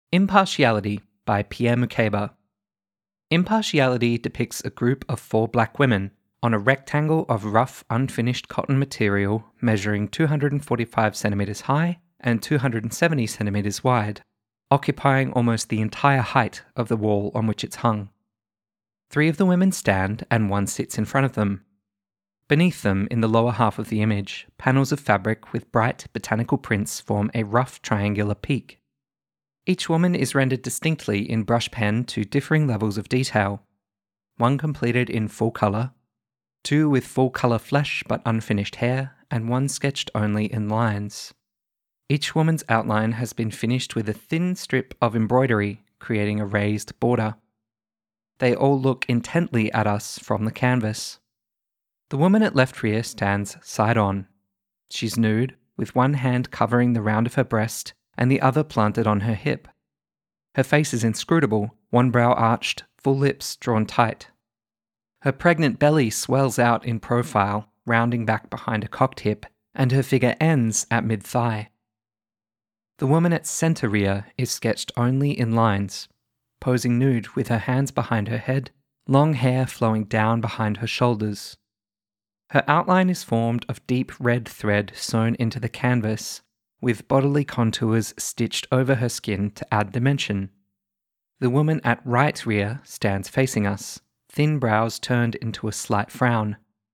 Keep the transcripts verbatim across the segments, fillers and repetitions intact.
Impartiality by Pierre Mukeba. Impartiality depicts a group of four black women on a rectangle of rough, unfinished cotton material measuring two hundred forty-five centimeters high and two hundred seventy centimeters wide, occupying almost the entire height of the wall on which it's hung. Three of the women stand and one sits in front of them. Beneath them, in the lower half of the image, panels of fabric with bright botanical prints form a rough triangular peak. Each woman is rendered distinctly in brush pen to differing levels of detail, one completed in full colour, two with full colour flesh but unfinished hair, and one sketched only in lines. Each woman's outline has been finished with a thin strip of embroidery, creating a raised border. They all look intently at us from the canvas. The woman at left rear stands side on. She's nude, with one hand covering the round of her breast and the other planted on her hip. Her face is inscrutable, one brow arched, full lips drawn tight. Her pregnant belly swells out in profile, rounding back behind a cocked hip, and her figure ends at mid-thigh. The woman at centre rear is sketched only in lines, posing nude with her hands behind her head, long hair flowing down behind her shoulders. Her outline is formed of deep red thread sewn into the canvas, with bodily contours stitched over her skin to add dimension. The woman at right rear stands facing us, thin brows turned into a slight frown.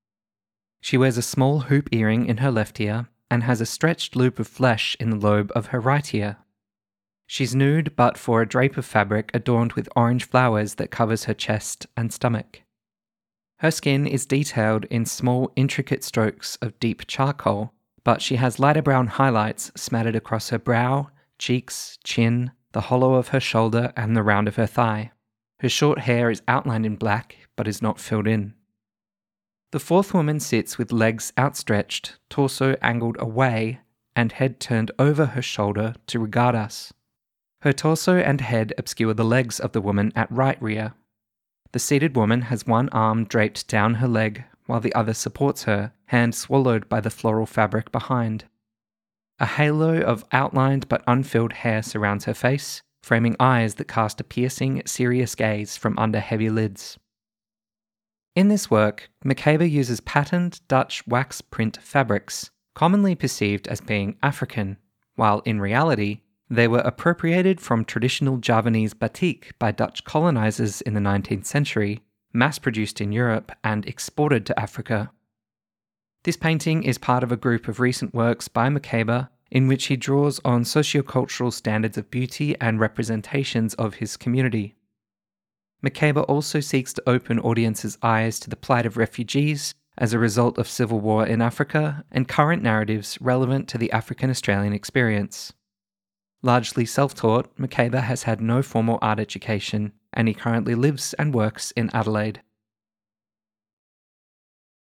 She wears a small hoop earring in her left ear and has a stretched loop of flesh in the lobe of her right ear. She's nude but for a drape of fabric adorned with orange flowers that covers her chest and stomach. Her skin is detailed in small, intricate strokes of deep charcoal, but she has lighter brown highlights smattered across her brow, cheeks, chin, the hollow of her shoulder, and the round of her thigh. Her short hair is outlined in black, but is not filled in. The fourth woman sits with legs outstretched, torso angled away, and head turned over her shoulder to regard us. Her torso and head obscure the legs of the woman at right rear. The seated woman has one arm draped down her leg, while the other supports her, hand swallowed by the floral fabric behind. A halo of outlined but unfilled hair surrounds her face, framing eyes that cast a piercing, serious gaze from under heavy lids. In this work, Mukeba uses patterned Dutch wax print fabrics, commonly perceived as being African, while in reality, they were appropriated from traditional Javanese batik by Dutch colonizers in the nineteenth century, mass-produced in Europe and exported to Africa. This painting is part of a group of recent works by Mukeba in which he draws on sociocultural standards of beauty and representations of his community. Mukeba also seeks to open audiences' eyes to the plight of refugees as a result of civil war in Africa and current narratives relevant to the African-Australian experience. Largely self-taught, Mukeba has had no formal art education, and he currently lives and works in Adelaide.